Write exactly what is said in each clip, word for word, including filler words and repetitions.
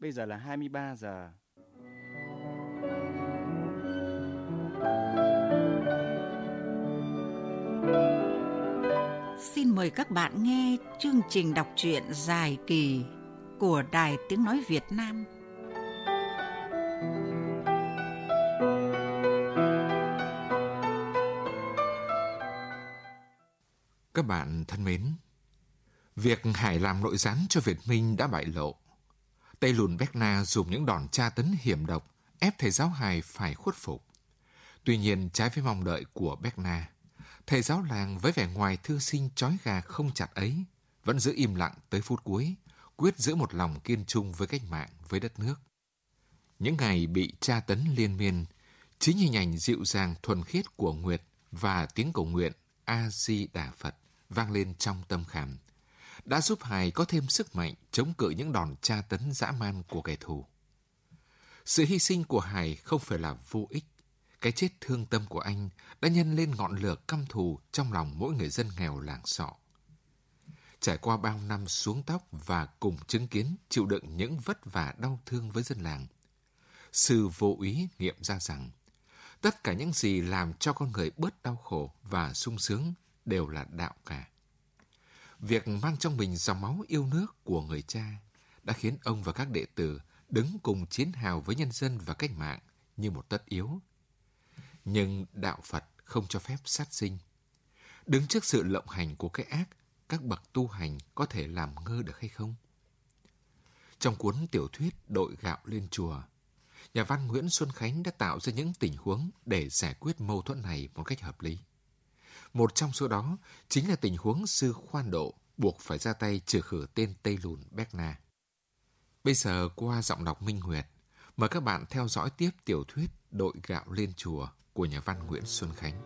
Bây giờ là hai mươi ba giờ. Xin mời các bạn nghe chương trình đọc truyện dài kỳ của Đài Tiếng Nói Việt Nam. Các bạn thân mến, việc Hải làm nội gián cho Việt Minh đã bại lộ. Tây Lùn Becna dùng những đòn tra tấn hiểm độc ép thầy giáo Hải phải khuất phục. Tuy nhiên, trái với mong đợi của Becna, thầy giáo làng với vẻ ngoài thư sinh trói gà không chặt ấy vẫn giữ im lặng tới phút cuối, quyết giữ một lòng kiên trung với cách mạng, với đất nước. Những ngày bị tra tấn liên miên, chính hình ảnh dịu dàng thuần khiết của Nguyệt và tiếng cầu nguyện A-di-đà Phật vang lên trong tâm khảm đã giúp Hải có thêm sức mạnh chống cự những đòn tra tấn dã man của kẻ thù. Sự hy sinh của Hải không phải là vô ích. Cái chết thương tâm của anh đã nhân lên ngọn lửa căm thù trong lòng mỗi người dân nghèo làng Sọ. Trải qua bao năm xuống tóc và cùng chứng kiến chịu đựng những vất vả đau thương với dân làng, sư vô úy nghiệm ra rằng tất cả những gì làm cho con người bớt đau khổ và sung sướng đều là đạo cả. Việc mang trong mình dòng máu yêu nước của người cha đã khiến ông và các đệ tử đứng cùng chiến hào với nhân dân và cách mạng như một tất yếu. Nhưng đạo Phật không cho phép sát sinh. Đứng trước sự lộng hành của cái ác, các bậc tu hành có thể làm ngơ được hay không? Trong cuốn tiểu thuyết Đội gạo lên chùa, nhà văn Nguyễn Xuân Khánh đã tạo ra những tình huống để giải quyết mâu thuẫn này một cách hợp lý. Một trong số đó chính là tình huống sư Khoan Độ buộc phải ra tay trừ khử tên Tây Lùn Becna. Bây giờ qua giọng đọc Minh Nguyệt, mời các bạn theo dõi tiếp tiểu thuyết Đội gạo lên chùa của nhà văn Nguyễn Xuân Khánh.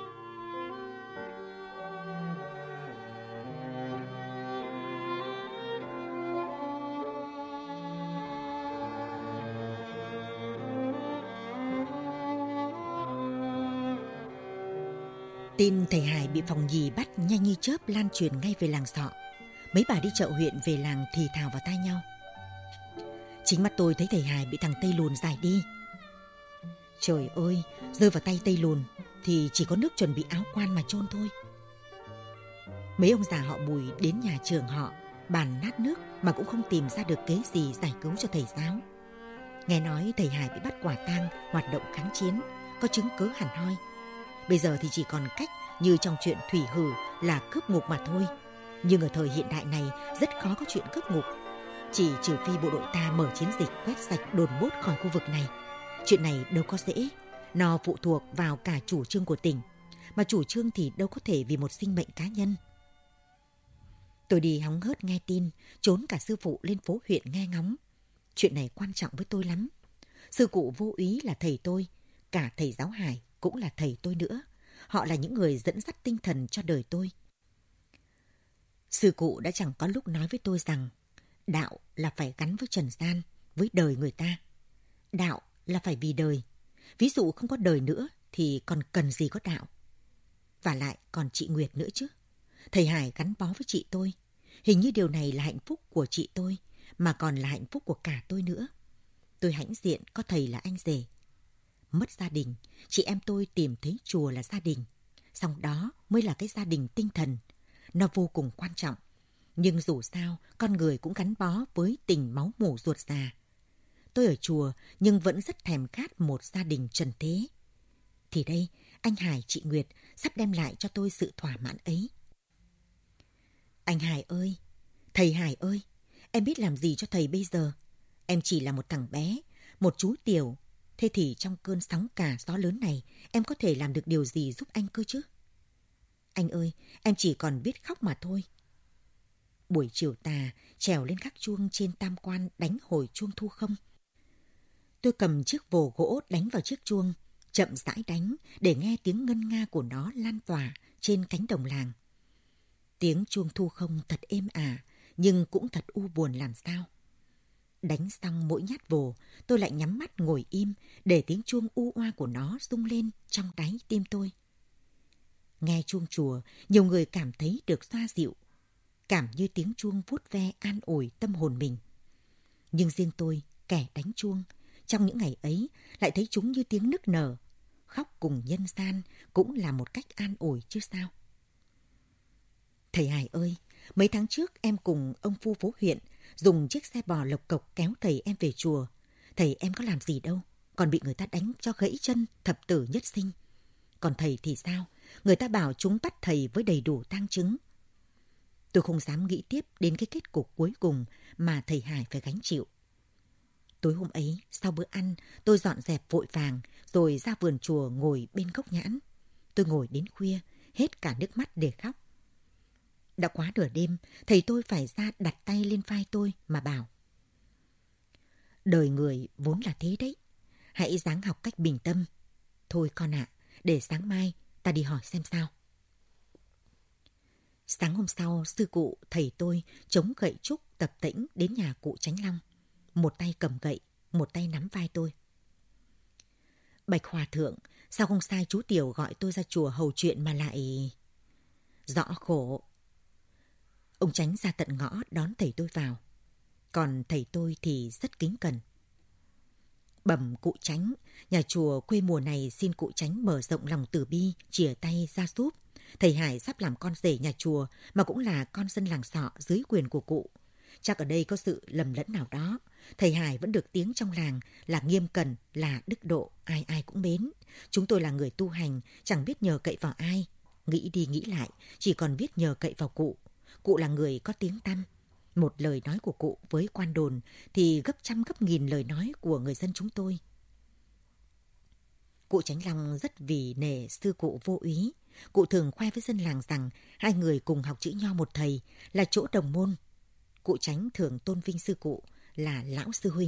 Tin thầy Hải bị phòng nhì bắt nhanh như chớp lan truyền ngay về làng Sọ. Mấy bà đi chợ huyện về làng thì thào vào tai nhau. Chính mắt tôi thấy thầy Hải bị thằng Tây Lùn giải đi. Trời ơi, rơi vào tay Tây Lùn thì chỉ có nước chuẩn bị áo quan mà chôn thôi. Mấy ông già họ Bùi đến nhà trường họ bàn nát nước mà cũng không tìm ra được kế gì giải cứu cho thầy giáo. Nghe nói thầy Hải bị bắt quả tang hoạt động kháng chiến, có chứng cớ hẳn hoi. Bây giờ thì chỉ còn cách như trong chuyện Thủy Hử là cướp ngục mà thôi. Nhưng ở thời hiện đại này rất khó có chuyện cướp ngục. Chỉ trừ phi bộ đội ta mở chiến dịch quét sạch đồn bốt khỏi khu vực này. Chuyện này đâu có dễ. Nó phụ thuộc vào cả chủ trương của tỉnh. Mà chủ trương thì đâu có thể vì một sinh mệnh cá nhân. Tôi đi hóng hớt nghe tin, trốn cả sư phụ lên phố huyện nghe ngóng. Chuyện này quan trọng với tôi lắm. Sư cụ vô úy là thầy tôi, cả thầy giáo Hải cũng là thầy tôi nữa. Họ là những người dẫn dắt tinh thần cho đời tôi. Sư cụ đã chẳng có lúc nói với tôi rằng đạo là phải gắn với trần gian, với đời người ta. Đạo là phải vì đời. Ví dụ không có đời nữa thì còn cần gì có đạo. Và lại còn chị Nguyệt nữa chứ. Thầy Hải gắn bó với chị tôi. Hình như điều này là hạnh phúc của chị tôi, mà còn là hạnh phúc của cả tôi nữa. Tôi hãnh diện có thầy là anh rể. Mất gia đình, chị em tôi tìm thấy chùa là gia đình. Xong đó mới là cái gia đình tinh thần. Nó vô cùng quan trọng. Nhưng dù sao, con người cũng gắn bó với tình máu mủ ruột già. Tôi ở chùa nhưng vẫn rất thèm khát một gia đình trần thế. Thì đây, anh Hải chị Nguyệt sắp đem lại cho tôi sự thỏa mãn ấy. Anh Hải ơi, thầy Hải ơi, em biết làm gì cho thầy bây giờ? Em chỉ là một thằng bé, một chú tiểu. Thế thì trong cơn sóng cả gió lớn này, em có thể làm được điều gì giúp anh cơ chứ? Anh ơi, em chỉ còn biết khóc mà thôi. Buổi chiều tà, trèo lên các chuông trên tam quan đánh hồi chuông thu không. Tôi cầm chiếc vồ gỗ đánh vào chiếc chuông, chậm rãi đánh để nghe tiếng ngân nga của nó lan tỏa trên cánh đồng làng. Tiếng chuông thu không thật êm ả, nhưng cũng thật u buồn làm sao. Đánh xong mỗi nhát vồ, tôi lại nhắm mắt ngồi im để tiếng chuông u oa của nó rung lên trong đáy tim tôi. Nghe chuông chùa, nhiều người cảm thấy được xoa dịu, cảm như tiếng chuông vuốt ve an ủi tâm hồn mình. Nhưng riêng tôi, kẻ đánh chuông, trong những ngày ấy lại thấy chúng như tiếng nức nở. Khóc cùng nhân gian cũng là một cách an ủi chứ sao. Thầy Hải ơi, mấy tháng trước em cùng ông phu phố huyện dùng chiếc xe bò lộc cộc kéo thầy em về chùa. Thầy em có làm gì đâu, còn bị người ta đánh cho gãy chân, thập tử nhất sinh. Còn thầy thì sao? Người ta bảo chúng bắt thầy với đầy đủ tang chứng. Tôi không dám nghĩ tiếp đến cái kết cục cuối cùng mà thầy Hải phải gánh chịu. Tối hôm ấy, sau bữa ăn, tôi dọn dẹp vội vàng rồi ra vườn chùa ngồi bên gốc nhãn. Tôi ngồi đến khuya, hết cả nước mắt để khóc. Đã quá nửa đêm, thầy tôi phải ra đặt tay lên vai tôi mà bảo: đời người vốn là thế đấy, hãy ráng học cách bình tâm. Thôi con ạ, để sáng mai ta đi hỏi xem sao. Sáng hôm sau, sư cụ, thầy tôi chống gậy trúc tập tễnh đến nhà cụ Chánh Long. Một tay cầm gậy, một tay nắm vai tôi. Bạch hòa thượng, sao không sai chú Tiểu gọi tôi ra chùa hầu chuyện mà lại... Rõ khổ. Ông Chánh ra tận ngõ đón thầy tôi vào. Còn thầy tôi thì rất kính cẩn. Bẩm cụ Chánh, nhà chùa quê mùa này xin cụ Chánh mở rộng lòng từ bi, chìa tay ra giúp. Thầy Hải sắp làm con rể nhà chùa mà cũng là con dân làng Sọ dưới quyền của cụ. Chắc ở đây có sự lầm lẫn nào đó. Thầy Hải vẫn được tiếng trong làng là nghiêm cẩn, là đức độ, ai ai cũng mến. Chúng tôi là người tu hành, chẳng biết nhờ cậy vào ai. Nghĩ đi nghĩ lại, chỉ còn biết nhờ cậy vào cụ. Cụ là người có tiếng tăm. Một lời nói của cụ với quan đồn thì gấp trăm gấp nghìn lời nói của người dân chúng tôi. Cụ Chánh Long rất vì nể sư cụ Vô Úy. Cụ thường khoe với dân làng rằng hai người cùng học chữ nho một thầy, là chỗ đồng môn. Cụ Chánh thường tôn vinh sư cụ là lão sư huynh.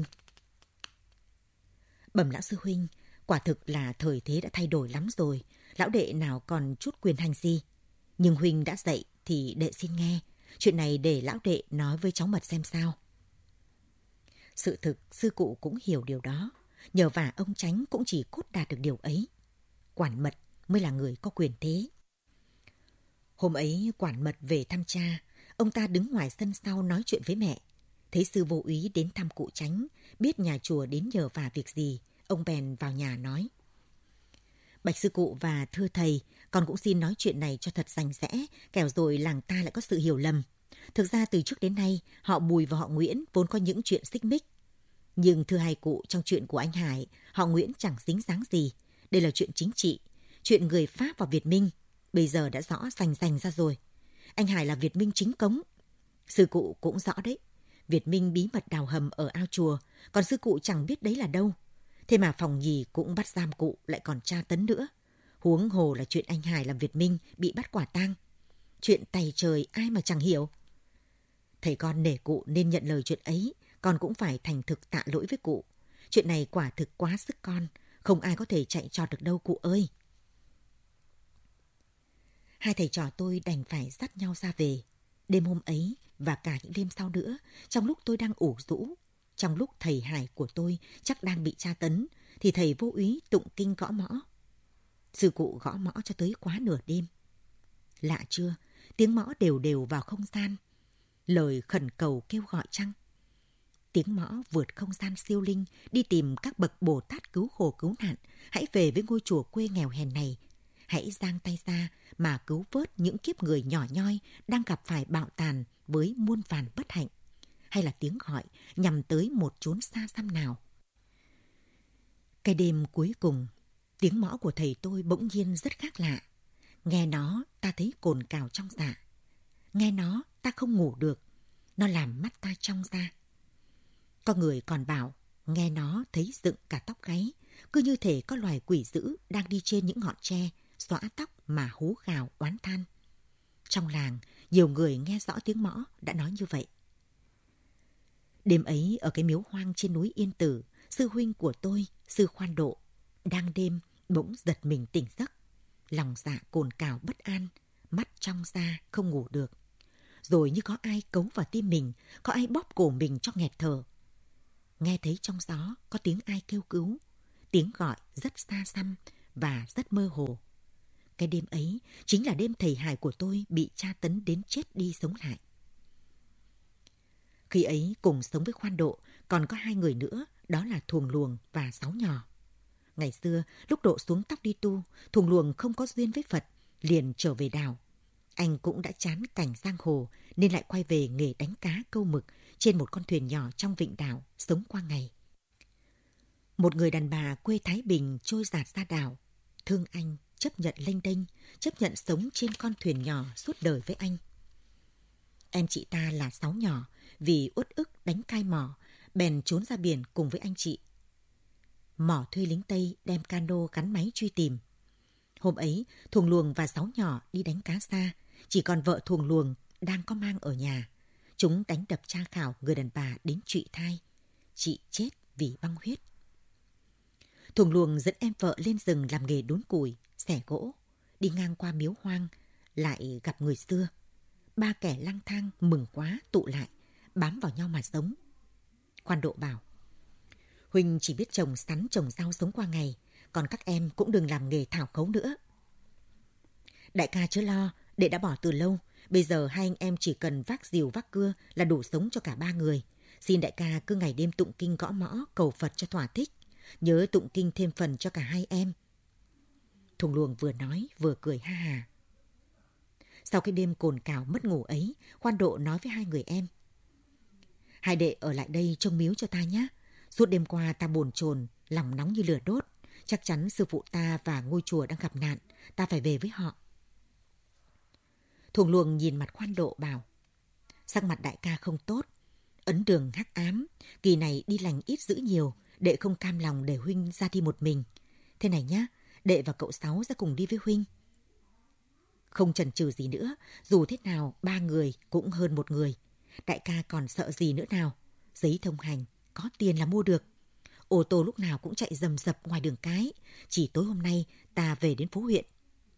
Bẩm lão sư huynh, quả thực là thời thế đã thay đổi lắm rồi, lão đệ nào còn chút quyền hành gì. Nhưng huynh đã dạy thì đệ xin nghe, chuyện này để lão đệ nói với cháu Mật xem sao. Sự thực sư cụ cũng hiểu điều đó, nhờ vả ông Chánh cũng chỉ cốt đạt được điều ấy. Quản Mật mới là người có quyền thế. Hôm ấy Quản Mật về thăm cha, ông ta đứng ngoài sân sau nói chuyện với mẹ. Thấy sư Vô Úy đến thăm cụ Chánh, biết nhà chùa đến nhờ vả việc gì, ông bèn vào nhà nói: Bạch sư cụ và thưa thầy, con cũng xin nói chuyện này cho thật rành rẽ, kẻo rồi làng ta lại có sự hiểu lầm. Thực ra từ trước đến nay, họ Bùi và họ Nguyễn vốn có những chuyện xích mích. Nhưng thưa hai cụ, trong chuyện của anh Hải, họ Nguyễn chẳng dính dáng gì. Đây là chuyện chính trị, chuyện người Pháp và Việt Minh. Bây giờ đã rõ rành rành ra rồi. Anh Hải là Việt Minh chính cống. Sư cụ cũng rõ đấy. Việt Minh bí mật đào hầm ở ao chùa, còn sư cụ chẳng biết đấy là đâu. Thế mà phòng nhì cũng bắt giam cụ, lại còn tra tấn nữa. Huống hồ là chuyện anh Hải làm Việt Minh bị bắt quả tang. Chuyện tày trời ai mà chẳng hiểu. Thầy con nể cụ nên nhận lời chuyện ấy, con cũng phải thành thực tạ lỗi với cụ. Chuyện này quả thực quá sức con, không ai có thể chạy trọt được đâu cụ ơi. Hai thầy trò tôi đành phải dắt nhau ra về. Đêm hôm ấy và cả những đêm sau nữa, trong lúc tôi đang ủ rũ, trong lúc thầy Hải của tôi chắc đang bị tra tấn, thì thầy Vô Úy tụng kinh gõ mõ. Sư cụ gõ mõ cho tới quá nửa đêm. Lạ chưa, tiếng mõ đều đều vào không gian, lời khẩn cầu kêu gọi trăng. Tiếng mõ vượt không gian siêu linh, đi tìm các bậc Bồ Tát cứu khổ cứu nạn, hãy về với ngôi chùa quê nghèo hèn này. Hãy giang tay ra mà cứu vớt những kiếp người nhỏ nhoi đang gặp phải bạo tàn với muôn vàn bất hạnh. Hay là tiếng gọi nhằm tới một chốn xa xăm nào. Cái đêm cuối cùng, tiếng mõ của thầy tôi bỗng nhiên rất khác lạ. Nghe nó ta thấy cồn cào trong dạ. Nghe nó ta không ngủ được, nó làm mắt ta trong ra. Có người còn bảo nghe nó thấy dựng cả tóc gáy, cứ như thể có loài quỷ dữ đang đi trên những ngọn tre, xõa tóc mà hú gào oán than. Trong làng, nhiều người nghe rõ tiếng mõ đã nói như vậy. Đêm ấy ở cái miếu hoang trên núi Yên Tử, sư huynh của tôi, sư Khoan Độ, đang đêm bỗng giật mình tỉnh giấc. Lòng dạ cồn cào bất an, mắt trong ra không ngủ được. Rồi như có ai cấu vào tim mình, có ai bóp cổ mình cho nghẹt thở. Nghe thấy trong gió có tiếng ai kêu cứu, tiếng gọi rất xa xăm và rất mơ hồ. Cái đêm ấy chính là đêm thầy Hải của tôi bị tra tấn đến chết đi sống lại. Khi ấy cùng sống với Khoan Độ, Còn có hai người nữa, đó là Thuồng Luồng và Sáu Nhỏ. Ngày xưa, lúc Độ xuống tóc đi tu, Thuồng Luồng không có duyên với Phật, liền trở về đảo. Anh cũng đã chán cảnh giang hồ nên lại quay về nghề đánh cá câu mực trên một con thuyền nhỏ trong vịnh đảo sống qua ngày. Một người đàn bà quê Thái Bình trôi dạt ra đảo, thương anh, chấp nhận lênh đênh, chấp nhận sống trên con thuyền nhỏ suốt đời với anh. Em chị ta là Sáu Nhỏ, vì uất ức đánh cai mỏ, bèn trốn ra biển cùng với anh chị. Mỏ thuê lính Tây đem cano gắn máy truy tìm. Hôm ấy, Thuồng Luồng và Sáu Nhỏ đi đánh cá xa, chỉ còn vợ Thuồng Luồng đang có mang ở nhà. Chúng đánh đập tra khảo người đàn bà đến trụy thai. Chị chết vì băng huyết. Thuồng Luồng dẫn em vợ lên rừng làm nghề đốn củi, xẻ gỗ. Đi ngang qua miếu hoang, lại gặp người xưa. Ba kẻ lang thang mừng quá tụ lại, bám vào nhau mà sống. Quan Độ bảo, Huỳnh chỉ biết trồng sắn trồng rau sống qua ngày, còn các em cũng đừng làm nghề thảo khấu nữa. Đại ca chớ lo, đệ đã bỏ từ lâu. Bây giờ hai anh em chỉ cần vác rìu vác cưa là đủ sống cho cả ba người. Xin đại ca cứ ngày đêm tụng kinh gõ mõ cầu Phật cho thỏa thích. Nhớ tụng kinh thêm phần cho cả hai em. Thuồng Luồng vừa nói vừa cười ha hà. Sau cái đêm cồn cào mất ngủ ấy, Quan Độ nói với hai người em. Hai đệ ở lại đây trông miếu cho ta nhé. Suốt đêm qua ta bồn chồn, lòng nóng như lửa đốt. Chắc chắn sư phụ ta và ngôi chùa đang gặp nạn, ta phải về với họ. Thuồng Luồng nhìn mặt Quan Độ bảo, sắc mặt đại ca không tốt, ấn đường hắc ám, kỳ này đi lành ít giữ nhiều, đệ không cam lòng để huynh ra đi một mình. Thế này nhá, đệ và cậu Sáu sẽ cùng đi với huynh. Không chần chừ gì nữa, dù thế nào ba người cũng hơn một người. Đại ca còn sợ gì nữa nào? Giấy thông hành, có tiền là mua được. Ô tô lúc nào cũng chạy rầm rập ngoài đường cái. Chỉ tối hôm nay ta về đến phố huyện.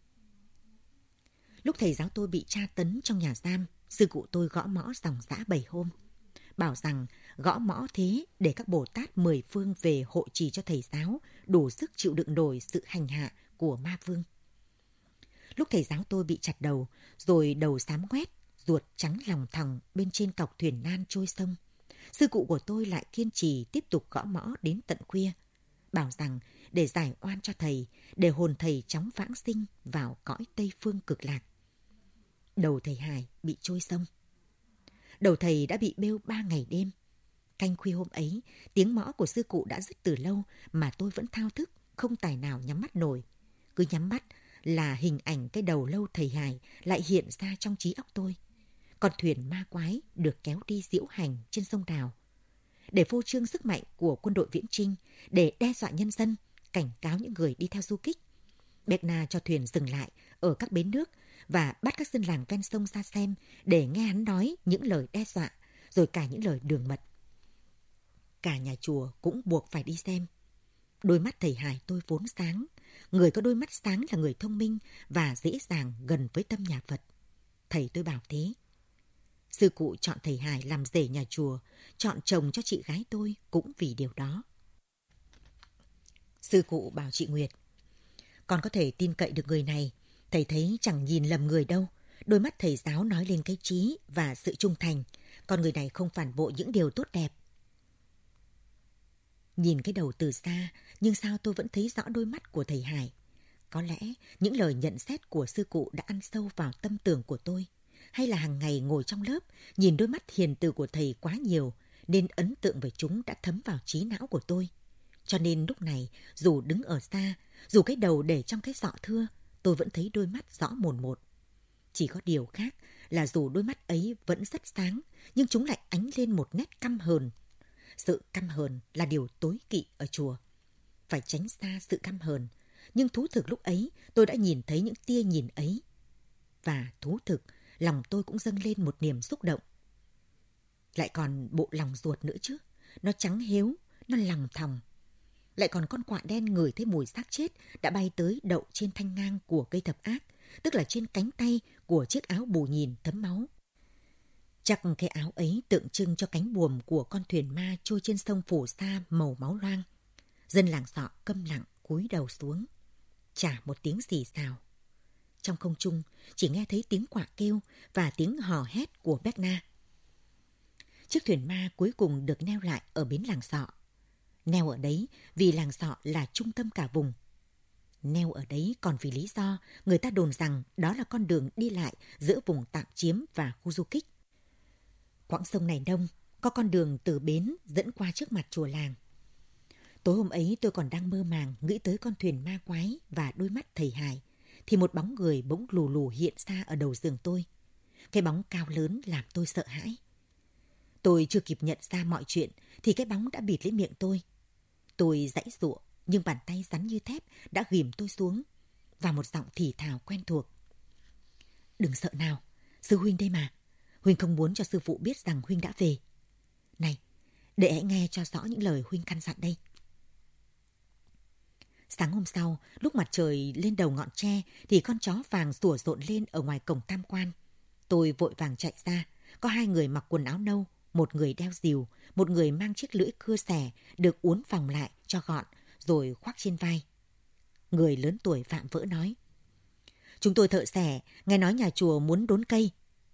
Lúc thầy giáo tôi bị tra tấn trong nhà giam, sư cụ tôi gõ mõ dòng dã bảy hôm. Bảo rằng gõ mõ thế để các Bồ Tát mười phương về hộ trì cho thầy giáo, đủ sức chịu đựng nổi sự hành hạ của ma vương. Lúc thầy giáo tôi bị chặt đầu, rồi đầu xám ngoét, ruột trắng lòng thòng bên trên cọc thuyền nan trôi sông, sư cụ của tôi lại kiên trì tiếp tục gõ mõ đến tận khuya, bảo rằng để giải oan cho thầy, để hồn thầy chóng vãng sinh vào cõi Tây Phương cực lạc. Đầu thầy Hải bị trôi sông. Đầu thầy đã bị bêu ba ngày đêm. Canh khuya hôm ấy, tiếng mõ của sư cụ đã dứt từ lâu mà tôi vẫn thao thức, không tài nào nhắm mắt nổi. Cứ nhắm mắt là hình ảnh cái đầu lâu thầy Hải lại hiện ra trong trí óc tôi. Con thuyền ma quái được kéo đi diễu hành trên sông Đào. Để phô trương sức mạnh của quân đội Viễn Chinh, để đe dọa nhân dân, cảnh cáo những người đi theo du kích, Berna cho thuyền dừng lại ở các bến nước và bắt các dân làng ven sông ra xem để nghe hắn nói những lời đe dọa, rồi cả những lời đường mật. Cả nhà chùa cũng buộc phải đi xem. Đôi mắt thầy Hải tôi vốn sáng. Người có đôi mắt sáng là người thông minh và dễ dàng gần với tâm nhà Phật. Thầy tôi bảo thế. Sư cụ chọn thầy Hải làm rể nhà chùa, chọn chồng cho chị gái tôi cũng vì điều đó. Sư cụ bảo chị Nguyệt, con có thể tin cậy được người này. Thầy thấy chẳng nhìn lầm người đâu. Đôi mắt thầy giáo nói lên cái trí và sự trung thành. Con người này không phản bội những điều tốt đẹp. Nhìn cái đầu từ xa, nhưng sao tôi vẫn thấy rõ đôi mắt của thầy Hải. Có lẽ những lời nhận xét của sư cụ đã ăn sâu vào tâm tưởng của tôi. Hay là hàng ngày ngồi trong lớp, nhìn đôi mắt hiền từ của thầy quá nhiều, nên ấn tượng về chúng đã thấm vào trí não của tôi. Cho nên lúc này, dù đứng ở xa, dù cái đầu để trong cái giọ thưa, tôi vẫn thấy đôi mắt rõ mồn một. Chỉ có điều khác là dù đôi mắt ấy vẫn rất sáng, nhưng chúng lại ánh lên một nét căm hờn. Sự căm hờn là điều tối kỵ ở chùa. Phải tránh xa sự căm hờn, nhưng thú thực lúc ấy tôi đã nhìn thấy những tia nhìn ấy. Và thú thực, lòng tôi cũng dâng lên một niềm xúc động. Lại còn bộ lòng ruột nữa chứ, nó trắng héo, nó lòng thòng. Lại còn con quạ đen ngửi thấy mùi xác chết đã bay tới đậu trên thanh ngang của cây thập ác, tức là trên cánh tay của chiếc áo bù nhìn thấm máu. Chắc cái áo ấy tượng trưng cho cánh buồm của con thuyền ma trôi trên sông phù sa màu máu loang. Dân làng Sọ câm lặng cúi đầu xuống, chả một tiếng xì xào. Trong không trung chỉ nghe thấy tiếng quạ kêu và tiếng hò hét của Berna. chiếc thuyền ma cuối cùng được neo lại ở bến Làng Sọ. Neo ở đấy vì Làng Sọ là trung tâm cả vùng. Neo ở đấy còn vì lý do người ta đồn rằng đó là con đường đi lại giữa vùng tạm chiếm và khu du kích. Quãng sông này đông, có con đường từ bến dẫn qua trước mặt chùa làng. Tối hôm ấy tôi còn đang mơ màng nghĩ tới con thuyền ma quái và đôi mắt thầy Hải, thì một bóng người bỗng lù lù hiện ra ở đầu giường tôi. Cái bóng cao lớn làm tôi sợ hãi. Tôi chưa kịp nhận ra mọi chuyện thì cái bóng đã bịt lấy miệng tôi. Tôi giãy giụa nhưng bàn tay rắn như thép đã ghìm tôi xuống và một giọng thì thào quen thuộc. Đừng sợ nào, sư huynh đây mà. Huynh không muốn cho sư phụ biết rằng huynh đã về. Này, để hãy nghe cho rõ những lời huynh căn dặn đây. Sáng hôm sau, lúc mặt trời lên đầu ngọn tre thì con chó vàng sủa rộn lên ở ngoài cổng tam quan. Tôi vội vàng chạy ra, có hai người mặc quần áo nâu, một người đeo rìu, một người mang chiếc lưỡi cưa xẻ được uốn vòng lại cho gọn rồi khoác trên vai. Người lớn tuổi vạm vỡ nói: Chúng tôi thợ xẻ, nghe nói nhà chùa muốn đốn cây.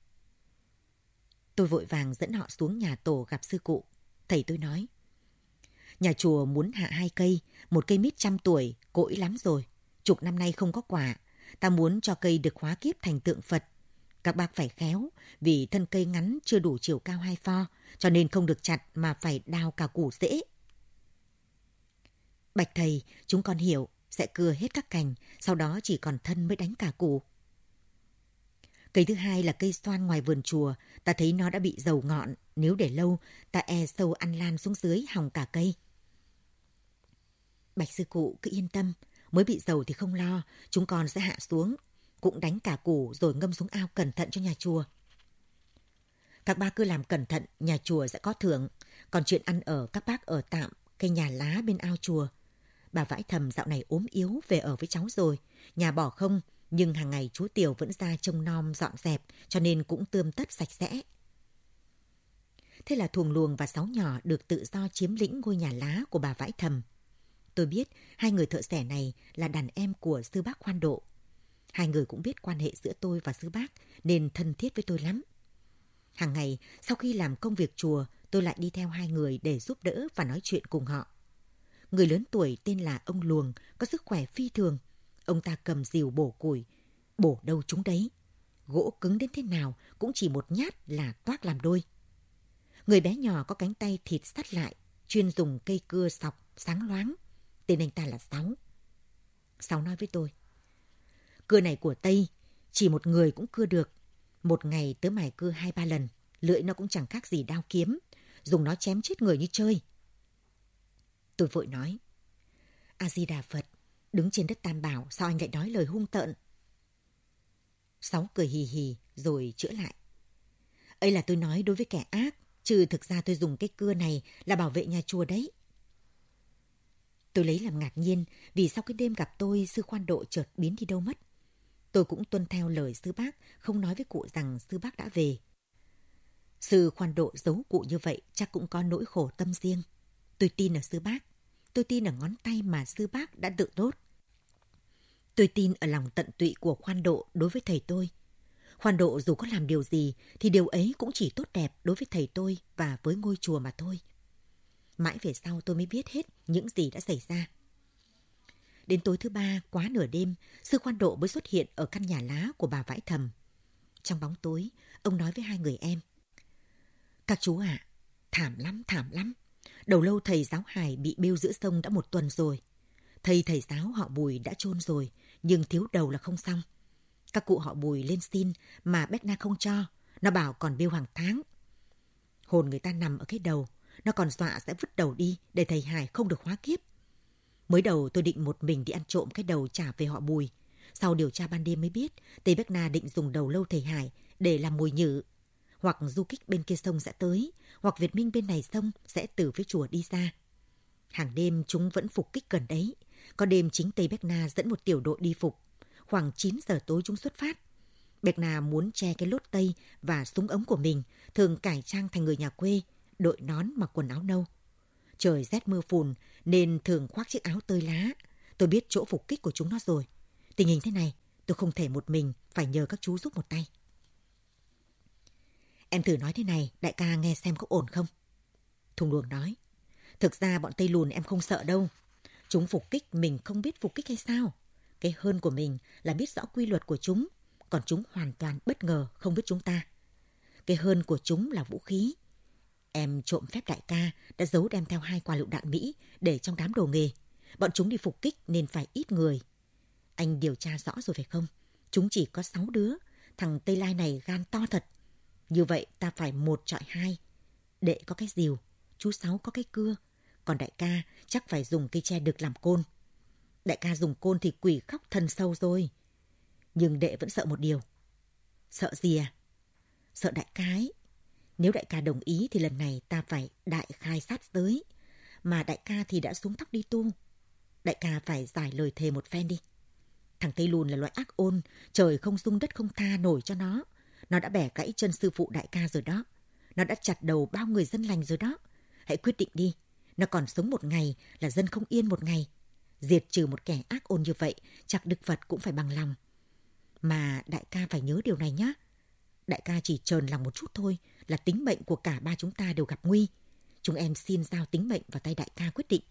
Tôi vội vàng dẫn họ xuống nhà tổ gặp sư cụ. Thầy tôi nói: Nhà chùa muốn hạ hai cây, một cây mít trăm tuổi, cỗi lắm rồi, chục năm nay không có quả. Ta muốn cho cây được hóa kiếp thành tượng Phật. Các bác phải khéo, vì thân cây ngắn chưa đủ chiều cao hai pho, cho nên không được chặt mà phải đào cả củ rễ. Bạch thầy, chúng con hiểu, sẽ cưa hết các cành, sau đó chỉ còn thân mới đánh cả củ. Cây thứ hai là cây xoan ngoài vườn chùa, ta thấy nó đã bị dầu ngọn, nếu để lâu, ta e sâu ăn lan xuống dưới hỏng cả cây. Bạch sư cụ cứ yên tâm, mới bị dầu thì không lo, chúng con sẽ hạ xuống, cũng đánh cả củ rồi ngâm xuống ao cẩn thận cho nhà chùa. Các bác cứ làm cẩn thận, nhà chùa sẽ có thưởng, còn chuyện ăn ở các bác ở tạm cây nhà lá bên ao chùa. Bà Vãi Thầm dạo này ốm yếu về ở với cháu rồi, nhà bỏ không, nhưng hàng ngày chú Tiểu vẫn ra trông nom dọn dẹp, cho nên cũng tươm tất sạch sẽ. Thế là Thuồng Luồng và Sáu Nhỏ được tự do chiếm lĩnh ngôi nhà lá của bà Vãi Thầm. Tôi biết hai người thợ xẻ này là đàn em của sư bác Khoan Độ. Hai người cũng biết quan hệ giữa tôi và sư bác nên thân thiết với tôi lắm. Hàng ngày sau khi làm công việc chùa, tôi lại đi theo hai người để giúp đỡ và nói chuyện cùng họ. Người lớn tuổi tên là ông Luồng có sức khỏe phi thường. Ông ta cầm rìu bổ củi, bổ đâu trúng đấy. Gỗ cứng đến thế nào cũng chỉ một nhát là toác làm đôi. Người bé nhỏ có cánh tay thịt sắt lại, chuyên dùng cây cưa sọc sáng loáng. Tên anh ta là Sáu. Sáu nói với tôi: Cưa này của Tây, chỉ một người cũng cưa được. Một ngày tớ mài cưa hai ba lần, lưỡi nó cũng chẳng khác gì đao kiếm, dùng nó chém chết người như chơi. Tôi vội nói: A-di-đà Phật, đứng trên đất Tam Bảo, sao anh lại nói lời hung tợn? Sáu cười hì hì rồi chữa lại: Ấy là tôi nói đối với kẻ ác, chứ thực ra tôi dùng cái cưa này là bảo vệ nhà chùa đấy. Tôi lấy làm ngạc nhiên vì sau cái đêm gặp tôi, sư Khoan Độ chợt biến đi đâu mất. Tôi cũng tuân theo lời sư bác, không nói với cụ rằng sư bác đã về. Sư Khoan Độ giấu cụ như vậy chắc cũng có nỗi khổ tâm riêng. Tôi tin ở sư bác. Tôi tin ở ngón tay mà sư bác đã tự đốt. Tôi tin ở lòng tận tụy của Khoan Độ đối với thầy tôi. Khoan Độ dù có làm điều gì thì điều ấy cũng chỉ tốt đẹp đối với thầy tôi và với ngôi chùa mà thôi. Mãi về sau tôi mới biết hết những gì đã xảy ra. Đến tối thứ ba, quá nửa đêm, sư Khoan Độ mới xuất hiện ở căn nhà lá của bà Vãi Thầm. Trong bóng tối, ông nói với hai người em: Các chú ạ, à, thảm lắm, thảm lắm. Đầu lâu thầy giáo Hải bị bêu giữa sông đã một tuần rồi. Thầy thầy giáo họ Bùi đã chôn rồi, nhưng thiếu đầu là không xong. Các cụ họ Bùi lên xin mà Bét Na không cho, nó bảo còn bêu hàng tháng. Hồn người ta nằm ở cái đầu, nó còn dọa sẽ vứt đầu đi để thầy Hải không được hóa kiếp. Mới đầu tôi định một mình đi ăn trộm cái đầu trả về họ Bùi. Sau điều tra ban đêm mới biết Tây Bét Na định dùng đầu lâu thầy Hải để làm mồi nhử. Hoặc du kích bên kia sông sẽ tới, hoặc Việt Minh bên này sông sẽ từ phía chùa đi ra. Hàng đêm chúng vẫn phục kích gần đấy. Có đêm chính Tây Bét Na dẫn một tiểu đội đi phục. Khoảng chín giờ tối chúng xuất phát. Bét Na muốn che cái lốt tây và súng ống của mình, thường cải trang thành người nhà quê, đội nón mặc quần áo nâu. Trời rét mưa phùn nên thường khoác chiếc áo tơi lá. Tôi biết chỗ phục kích của chúng nó rồi. Tình hình thế này, tôi không thể một mình, phải nhờ các chú giúp một tay. Em thử nói thế này, đại ca nghe xem có ổn không? Thùng luồng nói, thực ra bọn Tây Lùn em không sợ đâu. Chúng phục kích mình không biết phục kích hay sao? Cái hơn của mình là biết rõ quy luật của chúng, còn chúng hoàn toàn bất ngờ không biết chúng ta. Cái hơn của chúng là vũ khí. Em trộm phép đại ca đã giấu đem theo hai quả lựu đạn Mỹ để trong đám đồ nghề. Bọn chúng đi phục kích nên phải ít người. Anh điều tra rõ rồi phải không? Chúng chỉ có sáu đứa. Thằng Tây Lai này gan to thật. Như vậy ta phải một chọi hai. Đệ có cái rìu, chú Sáu có cái cưa. Còn đại ca chắc phải dùng cây tre đực làm côn. Đại ca dùng côn thì quỷ khóc thần sâu rồi. Nhưng đệ vẫn sợ một điều. Sợ gì à? Sợ đại ca ấy. Nếu đại ca đồng ý thì lần này ta phải đại khai sát giới. Mà đại ca thì đã xuống tóc đi tu. Đại ca phải giải lời thề một phen đi. Thằng Tây Lùn là loại ác ôn, trời không dung đất không tha nổi cho nó. Nó đã bẻ gãy chân sư phụ đại ca rồi đó. Nó đã chặt đầu bao người dân lành rồi đó. Hãy quyết định đi. Nó còn sống một ngày là dân không yên một ngày. Diệt trừ một kẻ ác ôn như vậy, chắc Đức Phật cũng phải bằng lòng. Mà đại ca phải nhớ điều này nhé. Đại ca chỉ trờn lòng một chút thôi là tính mệnh của cả ba chúng ta đều gặp nguy. Chúng em xin giao tính mệnh vào tay đại ca quyết định.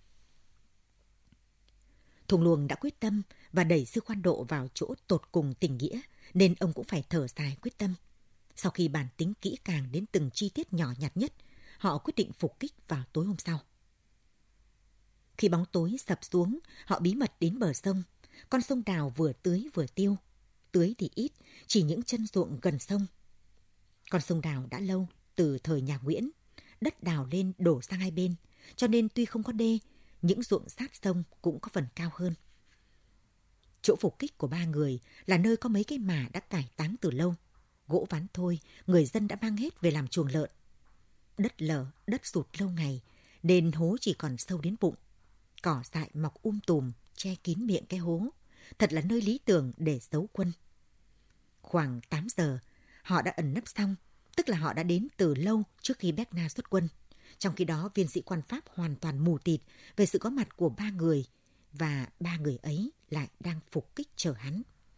Thùng luồng đã quyết tâm và đẩy Sư Khoan Độ vào chỗ tột cùng tình nghĩa, nên ông cũng phải thở dài quyết tâm. Sau khi bàn tính kỹ càng đến từng chi tiết nhỏ nhặt nhất, họ quyết định phục kích vào tối hôm sau. Khi bóng tối sập xuống, họ bí mật đến bờ sông. Con sông Đào vừa tưới vừa tiêu. Tưới thì ít, chỉ những chân ruộng gần sông. Con sông Đào đã lâu, từ thời nhà Nguyễn. Đất đào lên đổ sang hai bên, cho nên tuy không có đê, những ruộng sát sông cũng có phần cao hơn. Chỗ phục kích của ba người là nơi có mấy cái mả đã cải táng từ lâu. Gỗ ván thôi, người dân đã mang hết về làm chuồng lợn. Đất lở, đất sụt lâu ngày, nên hố chỉ còn sâu đến bụng. Cỏ dại mọc um tùm, che kín miệng cái hố. Thật là nơi lý tưởng để giấu quân. Khoảng tám giờ, họ đã ẩn nấp xong, tức là họ đã đến từ lâu trước khi Béc Na xuất quân. Trong khi đó, viên sĩ quan Pháp hoàn toàn mù tịt về sự có mặt của ba người, và ba người ấy lại đang phục kích chờ hắn.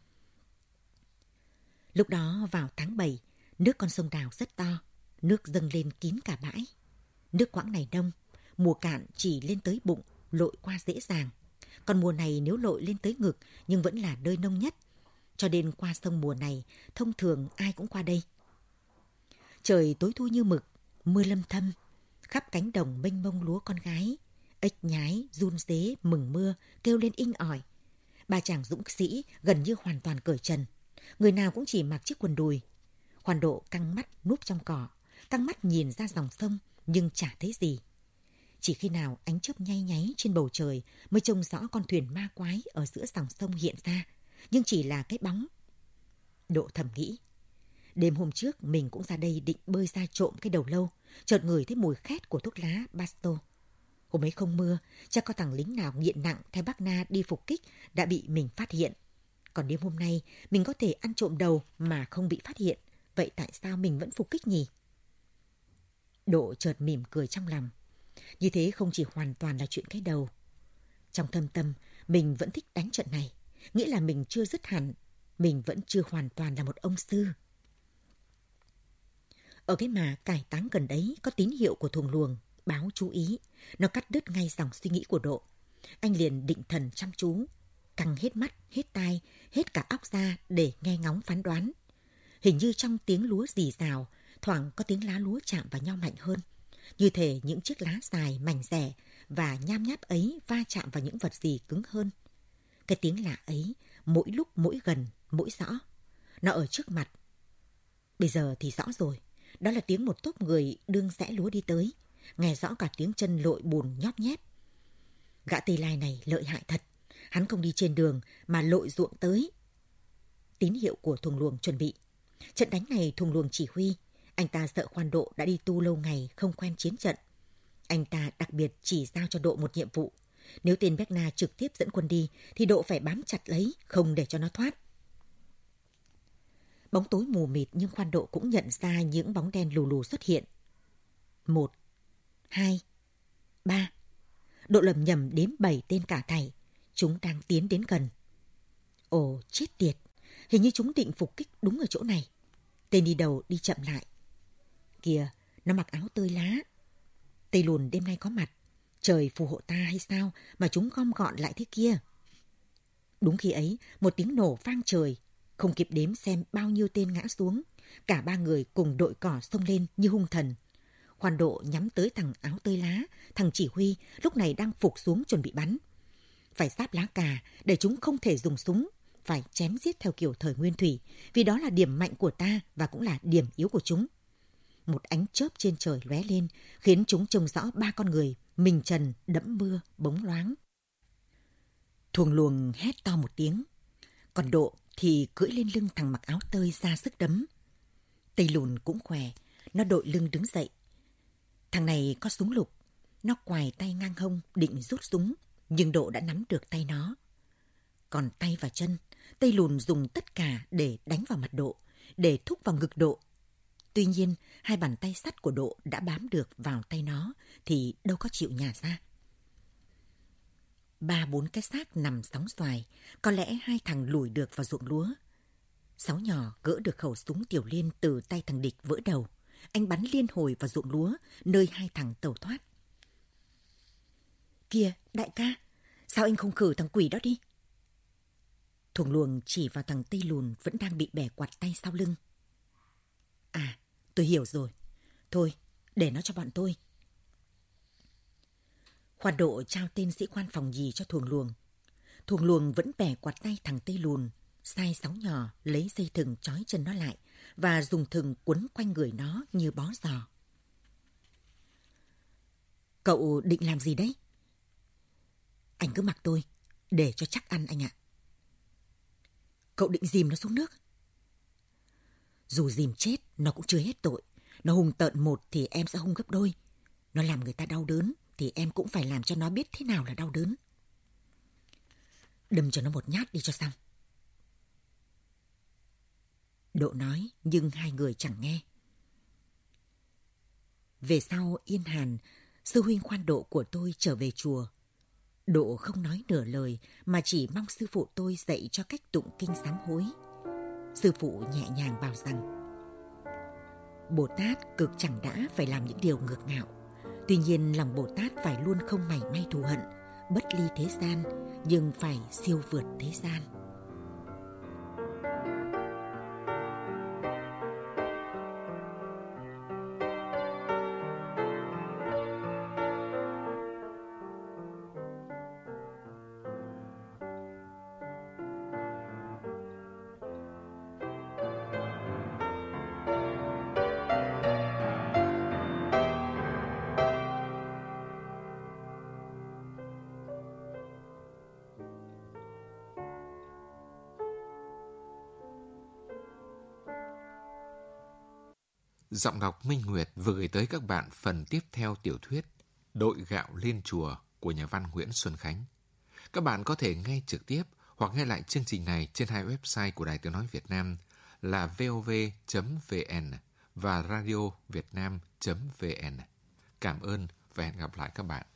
Lúc đó vào tháng bảy, nước con sông Đào rất to, nước dâng lên kín cả bãi. Nước quãng này đông, mùa cạn chỉ lên tới bụng, lội qua dễ dàng. Còn mùa này nếu lội lên tới ngực nhưng vẫn là nơi nông nhất. Cho nên qua sông mùa này, thông thường ai cũng qua đây. Trời tối thui như mực, mưa lâm thâm, khắp cánh đồng mênh mông lúa con gái. Ếch nhái, giun dế, mừng mưa, kêu lên inh ỏi. Ba chàng dũng sĩ gần như hoàn toàn cởi trần. Người nào cũng chỉ mặc chiếc quần đùi. Khoan Độ căng mắt núp trong cỏ, căng mắt nhìn ra dòng sông nhưng chả thấy gì. Chỉ khi nào ánh chớp nhay nháy trên bầu trời mới trông rõ con thuyền ma quái ở giữa dòng sông hiện ra, nhưng chỉ là cái bóng. Độ thầm nghĩ, đêm hôm trước mình cũng ra đây định bơi ra trộm cái đầu lâu, chợt ngửi thấy mùi khét của thuốc lá Basto. Hôm ấy không mưa, chắc có thằng lính nào nghiện nặng theo Bác Na đi phục kích đã bị mình phát hiện. Còn đêm hôm nay mình có thể ăn trộm đầu mà không bị phát hiện, vậy tại sao mình vẫn phục kích nhỉ? Độ chợt mỉm cười trong lòng. Như thế không chỉ hoàn toàn là chuyện cái đầu. Trong thâm tâm, mình vẫn thích đánh trận này, nghĩa là mình chưa dứt hẳn, mình vẫn chưa hoàn toàn là một ông sư. Ở cái mả cải táng gần đấy có tín hiệu của thùng luồng, báo chú ý. Nó cắt đứt ngay dòng suy nghĩ của Độ. Anh liền định thần chăm chú, căng hết mắt, hết tai, hết cả óc ra để nghe ngóng phán đoán. Hình như trong tiếng lúa rì rào, thoảng có tiếng lá lúa chạm vào nhau mạnh hơn. Như thể những chiếc lá dài, mảnh rẻ và nham nháp ấy va chạm vào những vật gì cứng hơn. Cái tiếng lạ ấy, mỗi lúc mỗi gần, mỗi rõ. Nó ở trước mặt. Bây giờ thì rõ rồi. Đó là tiếng một tốp người đương rẽ lúa đi tới. Nghe rõ cả tiếng chân lội bùn nhóp nhép. Gã Tây Lai này lợi hại thật. Hắn không đi trên đường mà lội ruộng tới. Tín hiệu của thùng luồng chuẩn bị. Trận đánh này thùng luồng chỉ huy. Anh ta sợ Khoan Độ đã đi tu lâu ngày không quen chiến trận. Anh ta đặc biệt chỉ giao cho Độ một nhiệm vụ. Nếu tên Béc Na trực tiếp dẫn quân đi thì Độ phải bám chặt lấy, không để cho nó thoát. Bóng tối mù mịt nhưng Khoan Độ cũng nhận ra những bóng đen lù lù xuất hiện. Một, hai, ba. Độ lầm nhầm đếm bảy tên cả thảy. Chúng đang tiến đến gần. Ồ, chết tiệt. Hình như chúng định phục kích đúng ở chỗ này. Tên đi đầu đi chậm lại. kìa, nó mặc áo tơi lá. Tây Lùn đêm nay có mặt. Trời phù hộ ta hay sao mà chúng gom gọn lại thế kia? Đúng khi ấy, một tiếng nổ vang trời. Không kịp đếm xem bao nhiêu tên ngã xuống. Cả ba người cùng đội cỏ xông lên như hung thần. Khoan Độ nhắm tới thằng áo tơi lá, thằng chỉ huy lúc này đang phục xuống chuẩn bị bắn. Phải sáp lá cà để chúng không thể dùng súng, phải chém giết theo kiểu thời nguyên thủy, vì đó là điểm mạnh của ta và cũng là điểm yếu của chúng. Một ánh chớp trên trời lóe lên, khiến chúng trông rõ ba con người, mình trần, đẫm mưa, bóng loáng. Thuồng Luồng hét to một tiếng, còn Độ thì cưỡi lên lưng thằng mặc áo tơi ra sức đấm. Tây Lùn cũng khỏe, nó đội lưng đứng dậy. Thằng này có súng lục, nó quài tay ngang hông định rút súng, nhưng Độ đã nắm được tay nó. Còn tay và chân, Tây Lùn dùng tất cả để đánh vào mặt Độ, để thúc vào ngực Độ. Tuy nhiên, hai bàn tay sắt của Độ đã bám được vào tay nó, thì đâu có chịu nhả ra. Ba bốn cái xác nằm sóng xoài, có lẽ hai thằng lủi được vào ruộng lúa. Sáu nhỏ gỡ được khẩu súng tiểu liên từ tay thằng địch vỡ đầu. Anh bắn liên hồi vào ruộng lúa, nơi hai thằng tẩu thoát. Kìa, đại ca, sao anh không khử thằng quỷ đó đi? Thuồng Luồng chỉ vào thằng Tây Lùn vẫn đang bị bẻ quạt tay sau lưng. À, tôi hiểu rồi. Thôi, để nó cho bọn tôi. Khoan Độ trao tên sĩ quan phòng nhì cho Thuồng Luồng. Thuồng Luồng vẫn bẻ quạt tay thằng Tây Lùn, sai sáu nhỏ lấy dây thừng trói chân nó lại và dùng thừng quấn quanh người nó như bó giò. Cậu định làm gì đấy? Anh cứ mặc tôi, để cho chắc ăn anh ạ. Cậu định dìm nó xuống nước? Dù dìm chết, nó cũng chưa hết tội. Nó hung tợn một thì em sẽ hung gấp đôi. Nó làm người ta đau đớn thì em cũng phải làm cho nó biết thế nào là đau đớn. Đâm cho nó một nhát đi cho xong. Độ nói, nhưng hai người chẳng nghe. Về sau Yên Hàn, sư huynh Khoan Độ của tôi trở về chùa. Độ không nói nửa lời mà chỉ mong sư phụ tôi dạy cho cách tụng kinh sám hối. Sư phụ nhẹ nhàng bảo rằng Bồ Tát cực chẳng đã phải làm những điều ngược ngạo. Tuy nhiên lòng Bồ Tát phải luôn không mảy may thù hận, bất ly thế gian, nhưng phải siêu vượt thế gian. Giọng đọc Minh Nguyệt vừa gửi tới các bạn phần tiếp theo tiểu thuyết Đội gạo lên chùa của nhà văn Nguyễn Xuân Khánh. Các bạn có thể nghe trực tiếp hoặc nghe lại chương trình này trên hai website của Đài Tiếng nói Việt Nam là vov chấm vn và radio vietnam chấm vn. Cảm ơn và hẹn gặp lại các bạn.